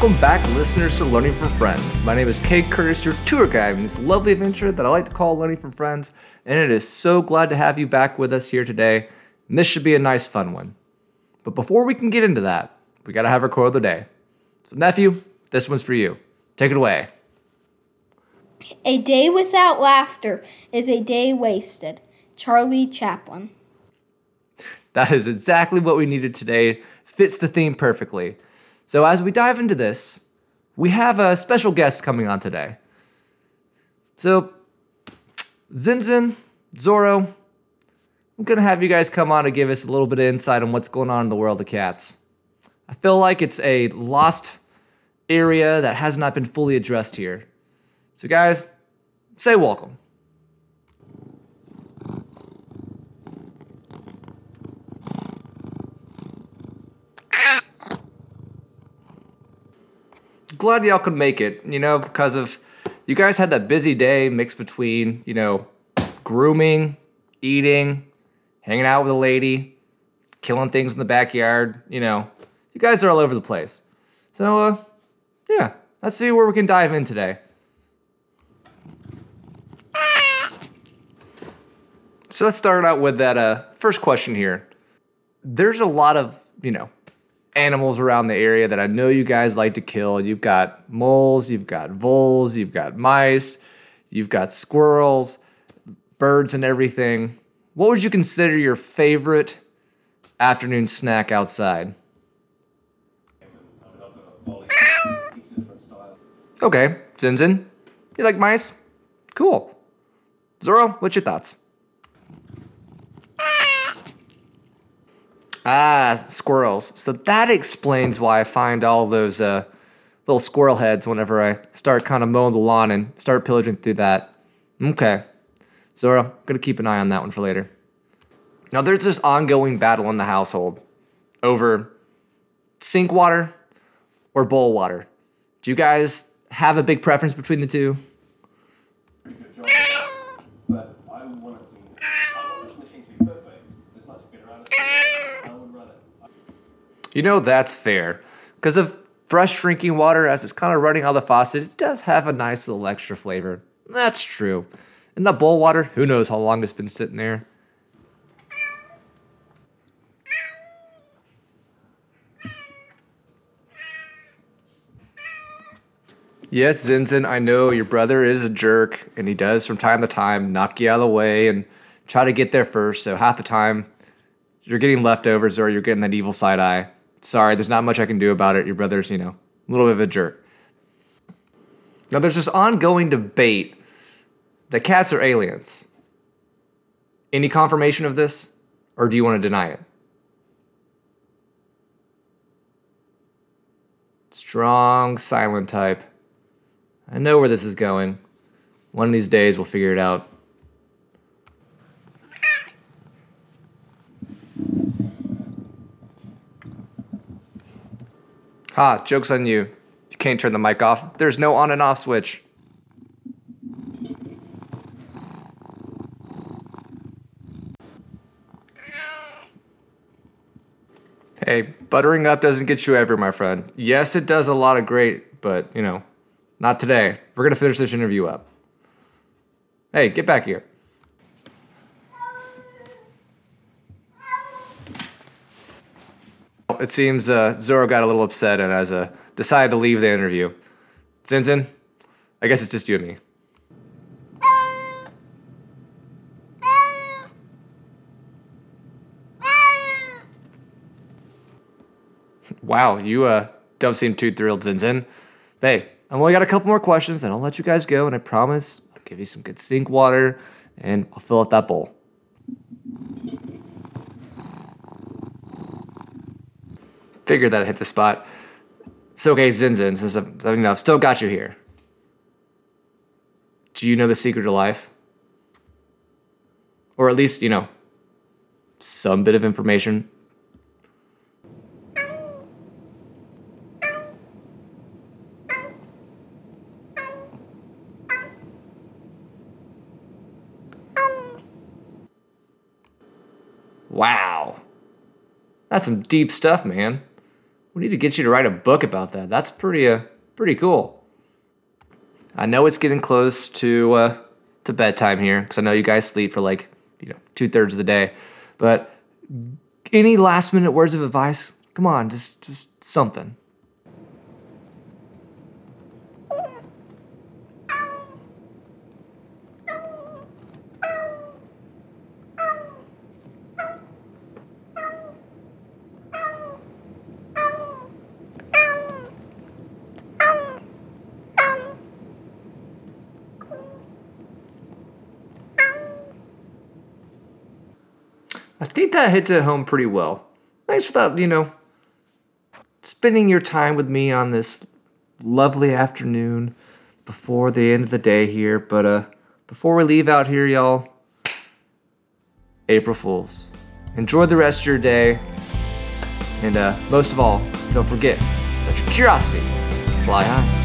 Welcome back, listeners, to Learning from Friends. My name is Cade Curtis, your tour guide in this lovely adventure that I like to call Learning from Friends, and it is so glad to have you back with us here today, and this should be a nice, fun one. But before we can get into that, we gotta have our quote of the day. So, nephew, this one's for you. Take it away. A day without laughter is a day wasted. Charlie Chaplin. That is exactly what we needed today. Fits the theme perfectly. So as we dive into this, we have a special guest coming on today. So, Zinzin, Zorro, I'm going to have you guys come on and give us a little bit of insight on what's going on in the world of cats. I feel like it's a lost area that has not been fully addressed here. So guys, say welcome. Glad y'all could make it, because of you guys had that busy day mixed between, grooming, eating, hanging out with a lady, killing things in the backyard, you guys are all over the place. So, yeah, let's see where we can dive in today. So let's start out with that first question here. There's a lot of, animals around the area that I know you guys like to kill. You've got moles, you've got voles, you've got mice, you've got squirrels, birds and everything. What would you consider your favorite afternoon snack outside? Okay, Zinzin, you like mice? Cool. Zorro, what's your thoughts? Squirrels. So that explains why I find all those little squirrel heads whenever I start kind of mowing the lawn and start pillaging through that. Okay. Zorro, gonna keep an eye on that one for later. Now there's this ongoing battle in the household over sink water or bowl water. Do you guys have a big preference between the two? Pretty good job, but I want this machine to be perfect. There's much better out of it. I would rather. That's fair. Because of fresh drinking water, as it's kind of running out of the faucet, it does have a nice little extra flavor. That's true. And the bowl water, who knows how long it's been sitting there. Yes, Zinzin, I know your brother is a jerk, and he does from time to time knock you out of the way and try to get there first, so half the time you're getting leftovers or you're getting that evil side eye. Sorry, there's not much I can do about it. Your brother's, a little bit of a jerk. Now, there's this ongoing debate that cats are aliens. Any confirmation of this, or do you want to deny it? Strong, silent type. I know where this is going. One of these days, we'll figure it out. Ha, joke's on you. You can't turn the mic off. There's no on and off switch. Hey, buttering up doesn't get you ever, my friend. Yes, it does a lot of great, but, not today. We're going to finish this interview up. Hey, get back here. It seems Zorro got a little upset and has decided to leave the interview. Zinzin, I guess it's just you and me. Wow, you don't seem too thrilled, Zinzin. Hey, I've only got a couple more questions, then I'll let you guys go, and I promise I'll give you some good sink water, and I'll fill up that bowl. Figured that I hit the spot. So, okay, Zinzin, since I've still got you here. Do you know the secret to life? Or at least, some bit of information? Wow. That's some deep stuff, man. We need to get you to write a book about that. That's pretty cool. I know it's getting close to bedtime here because I know you guys sleep for like 2/3 of the day. But any last minute words of advice? Come on, just something. I think that hits it home pretty well. Thanks for that, spending your time with me on this lovely afternoon before the end of the day here. But before we leave out here, y'all, April Fools. Enjoy the rest of your day. And most of all, don't forget, let your curiosity fly high.